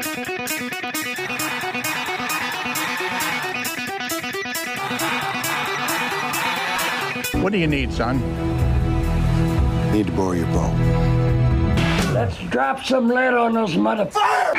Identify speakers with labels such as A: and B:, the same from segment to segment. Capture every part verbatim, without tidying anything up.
A: What do you need, son?
B: Need to borrow your bow.
C: Let's drop some lead on those motherfuckers.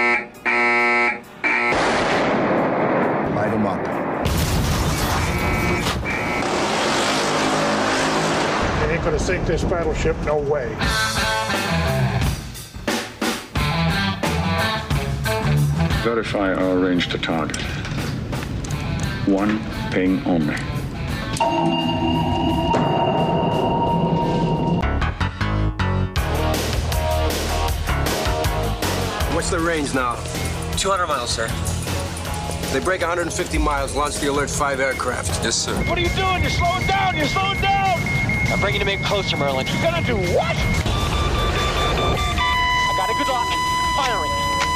B: Light them up.
A: They ain't gonna sink this battleship, no way.
D: Verify our range to target. One ping only.
E: What's the range now?
F: two hundred miles, sir.
E: They break one hundred fifty miles, launch the Alert five aircraft.
F: Yes, sir.
C: What are you doing? You're slowing down. You're slowing down.
F: I'm bringing him in closer, Merlin.
C: You're gonna do what?
F: I got a good lock. Firing.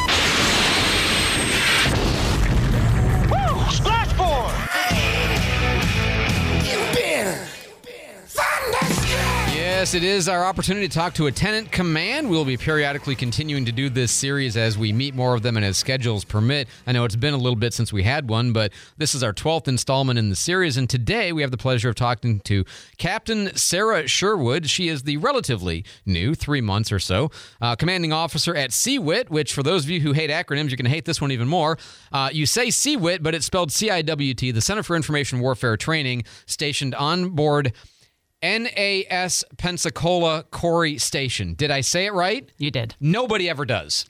C: Woo! Splash board!
G: Yes, it is our opportunity to talk to a tenant command. We'll be periodically continuing to do this series as we meet more of them and as schedules permit. I know it's been a little bit since we had one, but this is our twelfth installment in the series, and today we have the pleasure of talking to Captain Sarah Sherwood. She is the relatively new, three months or so, uh, commanding officer at C I W I T, which for those of you who hate acronyms, you can hate this one even more. Uh, you say C I W I T, but it's spelled C I W T, the Center for Information Warfare Training, stationed on board N A S Pensacola Corey Station. Did I say it right?
H: You did.
G: Nobody ever does.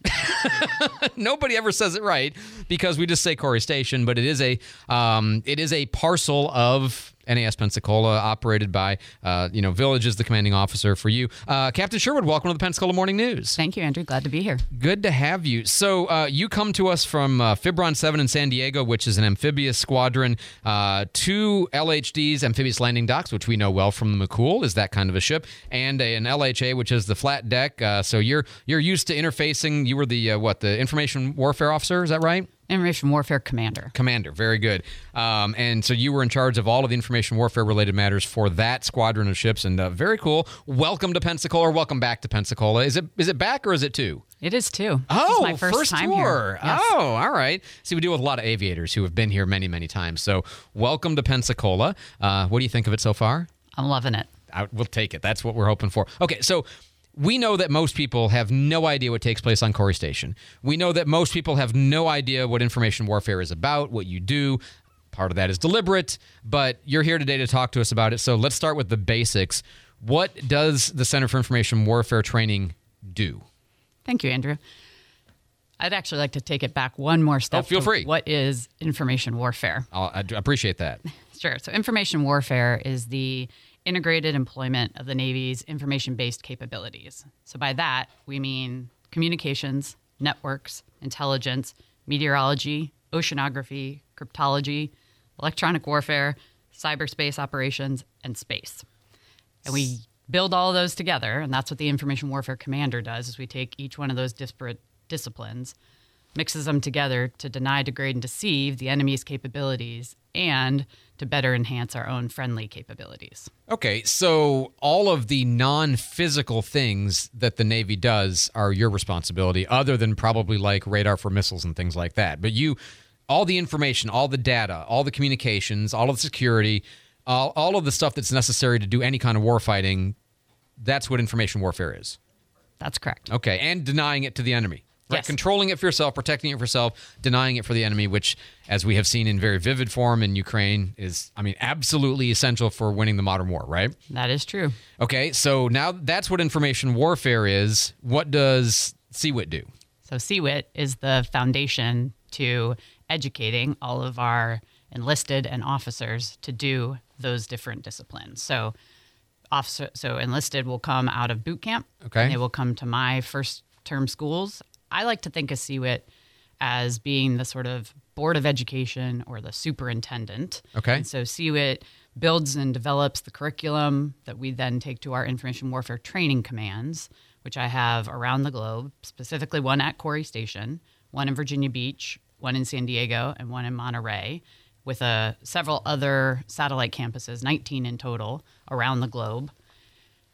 G: Nobody ever says it right because we just say Corey Station, but it is a um, it is a parcel of N A S Pensacola, operated by, uh, you know, Village is the commanding officer for you. Uh, Captain Sherwood, welcome to the Pensacola Morning News.
H: Thank you, Andrew. Glad to be here.
G: Good to have you. So uh, you come to us from uh, Fibron seven in San Diego, which is an amphibious squadron, uh, two L H Ds, amphibious landing docks, which we know well from the McCool, is that kind of a ship, and a, an L H A, which is the flat deck. Uh, so you're you're used to interfacing. You were the, uh, what, the information warfare officer, is that right?
H: Information Warfare Commander.
G: Commander, very good. Um, and so you were in charge of all of the information warfare-related matters for that squadron of ships, and uh, very cool. Welcome to Pensacola, or welcome back to Pensacola. Is it is it back, or is it two?
H: It is two.
G: Oh,
H: this is my first,
G: first
H: time
G: tour.
H: Here. Yes.
G: Oh, all right. See, we deal with a lot of aviators who have been here many, many times. So welcome to Pensacola. Uh, what do you think of it so far?
H: I'm loving it.
G: I, we'll take it. That's what we're hoping for. Okay, so we know that most people have no idea what takes place on Corey Station. We know that most people have no idea what information warfare is about, what you do. Part of that is deliberate, but you're here today to talk to us about it. So let's start with the basics. What does the Center for Information Warfare Training do?
H: Thank you, Andrew. I'd actually like to take it back one more step.
G: Oh, feel free.
H: What is information warfare?
G: I'll, I appreciate that.
H: Sure. So information warfare is the integrated employment of the Navy's information-based capabilities. So by that, we mean communications, networks, intelligence, meteorology, oceanography, cryptology, electronic warfare, cyberspace operations, and space. And we build all of those together, and that's what the Information Warfare Commander does, is we take each one of those disparate disciplines, mixes them together to deny, degrade, and deceive the enemy's capabilities and to better enhance our own friendly capabilities.
G: Okay, so all of the non-physical things that the Navy does are your responsibility, other than probably like radar for missiles and things like that. But you, all the information, all the data, all the communications, all of the security, all, all of the stuff that's necessary to do any kind of warfighting, that's what information warfare is.
H: That's correct.
G: Okay, and denying it to the enemy. Right?
H: Yes.
G: Controlling it for yourself, protecting it for yourself, denying it for the enemy, which, as we have seen in very vivid form in Ukraine, is, I mean, absolutely essential for winning the modern war, right?
H: That is true.
G: Okay, so now that's what information warfare is. What does C I W I T do?
H: So C I W I T is the foundation to educating all of our enlisted and officers to do those different disciplines. So officer, so enlisted will come out of boot camp.
G: Okay.
H: And they will come to my first term schools. I like to think of C I W I T as being the sort of board of education or the superintendent.
G: Okay.
H: And so C I W I T builds and develops the curriculum that we then take to our information warfare training commands, which I have around the globe, specifically one at Corey Station, one in Virginia Beach, one in San Diego, and one in Monterey, with uh, several other satellite campuses, nineteen in total, around the globe.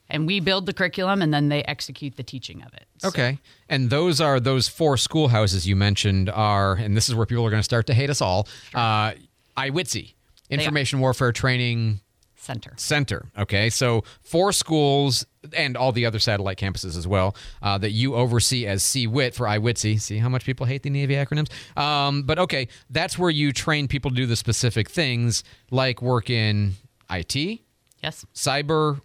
H: And we build the curriculum, and then they execute the teaching of it. So-
G: Okay. And those are those four schoolhouses you mentioned are, and this is where people are going to start to hate us all, uh, I W I T S E, Information Warfare Training
H: Center.
G: Center. Okay. So four schools and all the other satellite campuses as well uh, that you oversee as C W I T for I W I T S E. See how much people hate the Navy acronyms? Um, but okay, that's where you train people to do the specific things like work in I T,
H: Yes.
G: cyber,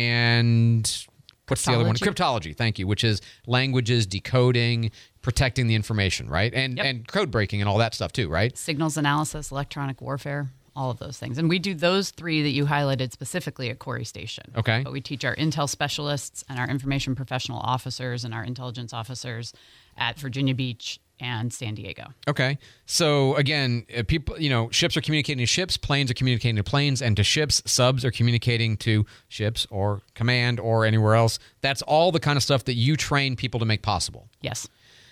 G: and what's the other one? Cryptology. Thank you, which is languages, decoding, protecting the information, right? And
H: Yep.
G: and code breaking and all that stuff too, right?
H: Signals analysis, electronic warfare, all of those things. And we do those three that you highlighted specifically at Corey Station.
G: Okay.
H: But we teach our intel specialists and our information professional officers and our intelligence officers at Virginia Beach and San Diego.
G: Okay. So again, uh, people, you know, ships are communicating to ships, planes are communicating to planes, and to ships, subs are communicating to ships or command or anywhere else. That's all the kind of stuff that you train people to make possible.
H: Yes.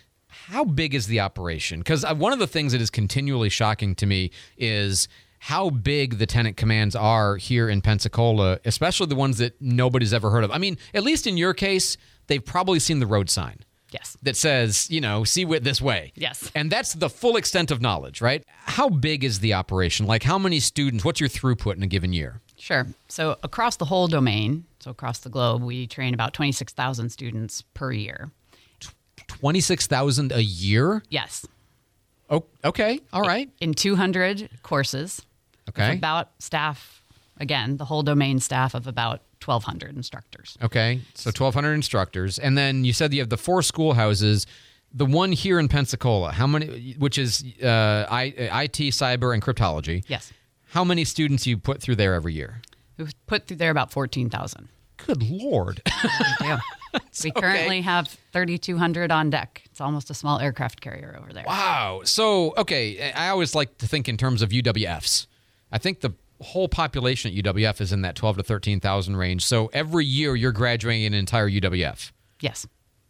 G: How big is the operation? Because one of the things that is continually shocking to me is how big the tenant commands are here in Pensacola, especially the ones that nobody's ever heard of. I mean, at least in your case, they've probably seen the road sign.
H: Yes.
G: That says, you know, C W I T this way.
H: Yes.
G: And that's the full extent of knowledge, right? How big is the operation? Like how many students, what's your throughput in a given year?
H: Sure. So across the whole domain, so across the globe, we train about twenty-six thousand students per year.
G: twenty-six thousand a year?
H: Yes.
G: Oh, okay. All right.
H: In two hundred courses.
G: Okay.
H: With about staff, again, the whole domain staff of about twelve hundred instructors.
G: Okay. So twelve hundred instructors. And then you said you have the four schoolhouses. The one here in Pensacola, how many, which is uh, I, IT, cyber, and cryptology.
H: Yes.
G: How many students you put through there every year?
H: We've put through there about fourteen thousand.
G: Good Lord.
H: Yeah. We currently
G: okay.
H: have thirty-two hundred on deck. It's almost a small aircraft carrier over there.
G: Wow. So, okay, I always like to think in terms of U W Fs. I think the whole population at U W F is in that twelve to thirteen thousand range. So every year you're graduating an entire U W F.
H: Yes.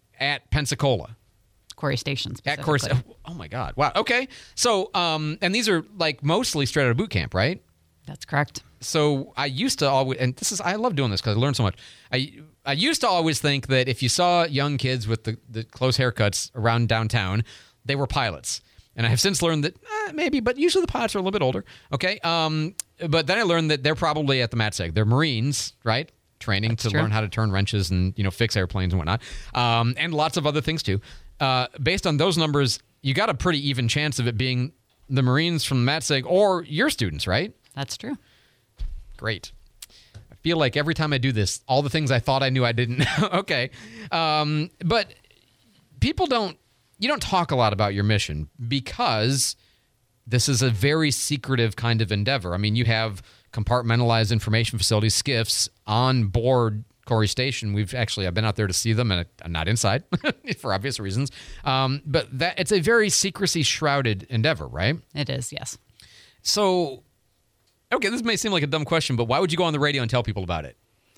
G: At Pensacola.
H: Corey Station
G: At Corey.
H: specifically.
G: Oh my God. Wow. Okay. So, um, and these are like mostly straight out of boot camp, right?
H: That's correct.
G: So I used to always, and this is, I love doing this because I learned so much. I I used to always think that if you saw young kids with the, the close haircuts around downtown, they were pilots. And I have since learned that eh, maybe, but usually the pilots are a little bit older. Okay. Um, but then I learned that they're probably at the MATSEG. They're Marines, right? Training
H: That's
G: to
H: true.
G: learn how to turn wrenches and, you know, fix airplanes and whatnot. Um, and lots of other things too. Uh, based on those numbers, you got a pretty even chance of it being the Marines from MATSEG or your students, right?
H: That's true.
G: Great. I feel like every time I do this, all the things I thought I knew I didn't know. Okay. Um, but people don't, you don't talk a lot about your mission because this is a very secretive kind of endeavor. I mean, you have compartmentalized information facilities, SCIFs, on board Corey Station. We've actually, I've been out there to see them, and I'm not inside for obvious reasons. Um, but that it's a very secrecy shrouded endeavor, right?
H: It is, yes.
G: So, okay, this may seem like a dumb question, but why would you go on the radio and tell people about it?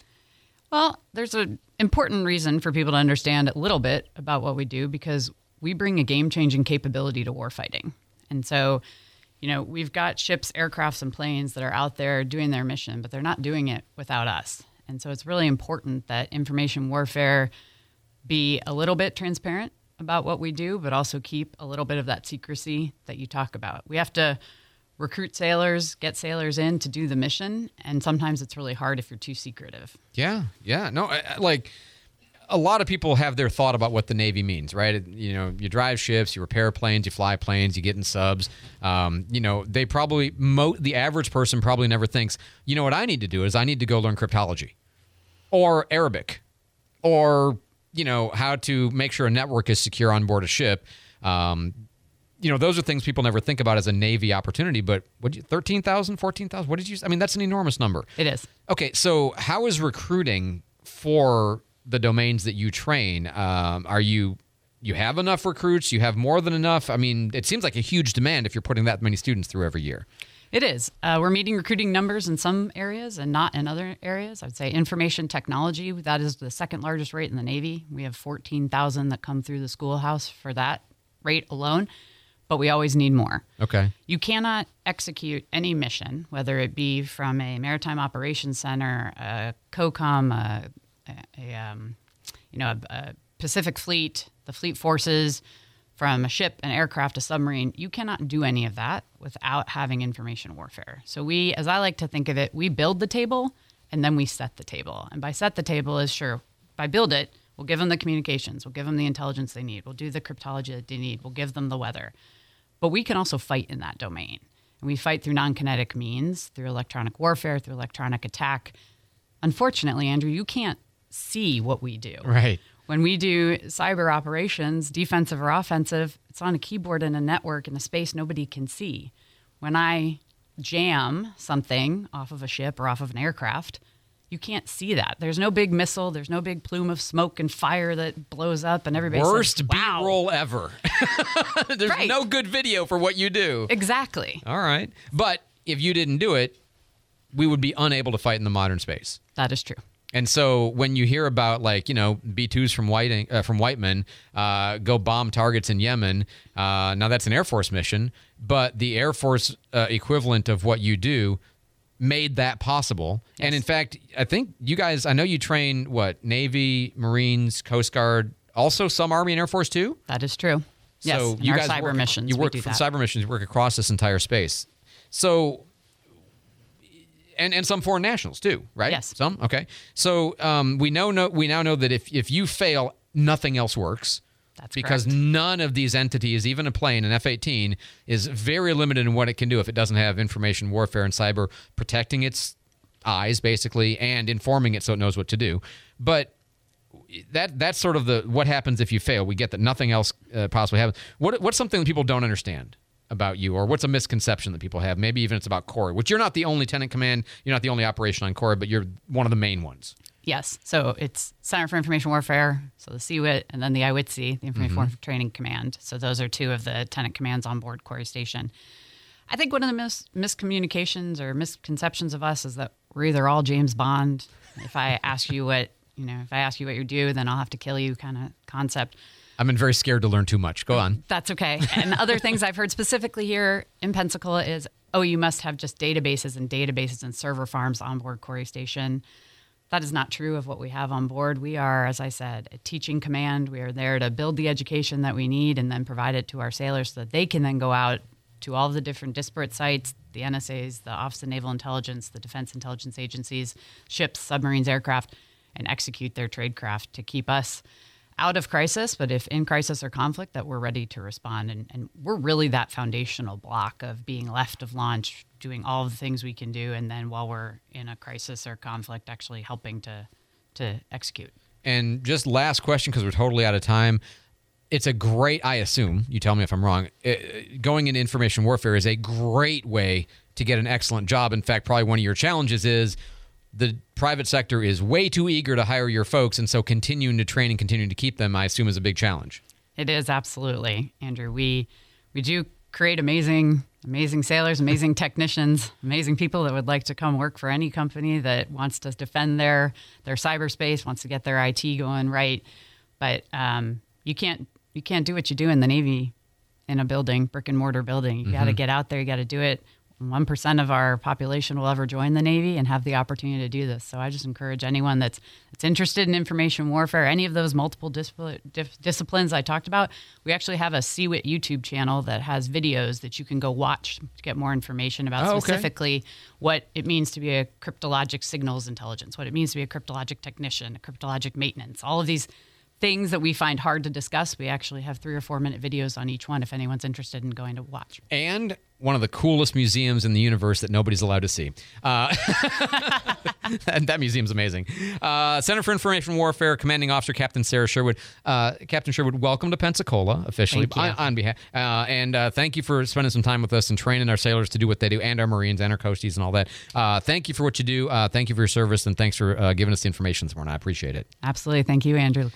H: Well, there's an important reason for people to understand a little bit about what we do because we bring a game-changing capability to warfighting. And so, you know, we've got ships, aircrafts, and planes that are out there doing their mission, but they're not doing it without us. And so it's really important that information warfare be a little bit transparent about what we do, but also keep a little bit of that secrecy that you talk about. We have to recruit sailors, get sailors in to do the mission, and sometimes it's really hard if you're too secretive.
G: Yeah, yeah. No, I, I- like a lot of people have their thought about what the Navy means, right? It- You know, you drive ships, you repair planes, you fly planes, you get in subs. Um, you know, they probably, mo- the average person probably never thinks, you know what I need to do is I need to go learn cryptology or Arabic or, you know, how to make sure a network is secure on board a ship. Um, you know, those are things people never think about as a Navy opportunity, but what you, thirteen thousand, fourteen thousand, what did you, I mean, that's an enormous number.
H: It is.
G: Okay, so how is recruiting for the domains that you train? Um, are you, you have enough recruits? You have more than enough? I mean, it seems like a huge demand if you're putting that many students through every year.
H: It is. Uh, we're meeting recruiting numbers in some areas and not in other areas. I'd say information technology, that is the second largest rate in the Navy. We have fourteen thousand that come through the schoolhouse for that rate alone, but we always need more.
G: Okay.
H: You cannot execute any mission, whether it be from a maritime operations center, a COCOM, a, a, a um, you know, a, a Pacific Fleet, the fleet forces, from a ship, an aircraft, a submarine, you cannot do any of that without having information warfare. So we, as I like to think of it, we build the table and then we set the table. And by set the table is sure, if I build it, we'll give them the communications, we'll give them the intelligence they need, we'll do the cryptology that they need, we'll give them the weather. But we can also fight in that domain. And we fight through non-kinetic means, through electronic warfare, through electronic attack. Unfortunately, Andrew, you can't see what we do.
G: Right.
H: When we do cyber operations, defensive or offensive, it's on a keyboard in a network in a space nobody can see. When I jam something off of a ship or off of an aircraft, you can't see that. There's no big missile. There's no big plume of smoke and fire that blows up and everybody
G: Worst
H: says, wow.
G: B-roll ever. There's
H: Right.
G: no good video for what you do.
H: Exactly.
G: All right. But if you didn't do it, we would be unable to fight in the modern space.
H: That is true.
G: And so when you hear about, like, you know, B twos from Whiting, uh, from Whiteman uh, go bomb targets in Yemen, uh, now that's an Air Force mission, but the Air Force uh, equivalent of what you do made that possible.
H: Yes.
G: And in fact, I think you guys, I know you train, what, Navy, Marines, Coast Guard, also some Army and Air Force too?
H: That is true. Yes,
G: So
H: in
G: you
H: our
G: guys
H: cyber
G: work,
H: missions,
G: you
H: we
G: work
H: do
G: for
H: that.
G: cyber missions, you work across this entire space. So... And, and some foreign nationals too, right?
H: Yes.
G: Some? Okay. So um, we know, know we now know that if, if you fail, nothing else works.
H: That's
G: because
H: correct.
G: none of these entities, even a plane, an F eighteen, is very limited in what it can do if it doesn't have information warfare and cyber protecting its eyes, basically, and informing it so it knows what to do. But that that's sort of the what happens if you fail. We get that nothing else uh, possibly happens. What, what's something that people don't understand about you, or what's a misconception that people have? Maybe even it's about Corey, which you're not the only tenant command, you're not the only operation on Corey, but you're one of the main ones.
H: Yes. So it's Center for Information Warfare, so the C W I T, and then the I W I T C, the Information
G: Mm-hmm.
H: Warfare Training Command. So those are two of the tenant commands on board Corey Station. I think one of the mis- miscommunications or misconceptions of us is that we're either all James Bond. If I ask you what, you know, if I ask you what you do, then I'll have to kill you kind of concept.
G: I've been very scared to learn too much. Go on.
H: That's okay. And other things I've heard specifically here in Pensacola is, oh, you must have just databases and databases and server farms on board Corey Station. That is not true of what we have on board. We are, as I said, a teaching command. We are there to build the education that we need and then provide it to our sailors so that they can then go out to all of the different disparate sites, the N S As, the Office of Naval Intelligence, the Defense Intelligence Agencies, ships, submarines, aircraft, and execute their tradecraft to keep us out of crisis, but if in crisis or conflict, that we're ready to respond. And, and we're really that foundational block of being left of launch, doing all the things we can do, and then while we're in a crisis or conflict, actually helping to to execute.
G: And just last question, because we're totally out of time. It's a great, I assume, you tell me if I'm wrong, it, going into information warfare is a great way to get an excellent job. In fact, probably one of your challenges is the private sector is way too eager to hire your folks, and so continuing to train and continuing to keep them, I assume, is a big challenge.
H: It is, absolutely, Andrew. We we do create amazing, amazing sailors, amazing technicians, amazing people that would like to come work for any company that wants to defend their their cyberspace, wants to get their I T going right. But um, you can't you can't do what you do in the Navy in a building, brick and mortar building. You mm-hmm. got to get out there. You got to do it. one percent of our population will ever join the Navy and have the opportunity to do this. So I just encourage anyone that's, that's interested in information warfare, any of those multiple discipl- dif- disciplines I talked about. We actually have a C W I T YouTube channel that has videos that you can go watch to get more information about
G: oh,
H: specifically
G: okay.
H: what it means to be a cryptologic signals intelligence, what it means to be a cryptologic technician, a cryptologic maintenance, all of these things that we find hard to discuss. We actually have three or four minute videos on each one if anyone's interested in going to watch.
G: And one of the coolest museums in the universe that nobody's allowed to see. Uh, that, that museum's amazing. Uh, Center for Information Warfare, Commanding Officer Captain Sarah Sherwood. Uh, Captain Sherwood, welcome to Pensacola officially
H: Thank you.
G: on, on behalf. Uh, and uh, thank you for spending some time with us and training our sailors to do what they do, and our Marines and our Coasties and all that. Uh, thank you for what you do. Uh, thank you for your service, and thanks for uh, giving us the information this morning. I appreciate it.
H: Absolutely. Thank you, Andrew.